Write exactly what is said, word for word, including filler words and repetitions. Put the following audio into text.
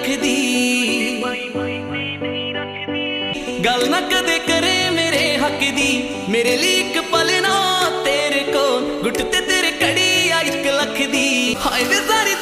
रखदी, गल ना कदे करे मेरे हक दी। मेरे लिए एक पल ना तेरे को गुट ते तेरे कड़ी आ एक लख दी। हाय वे सारी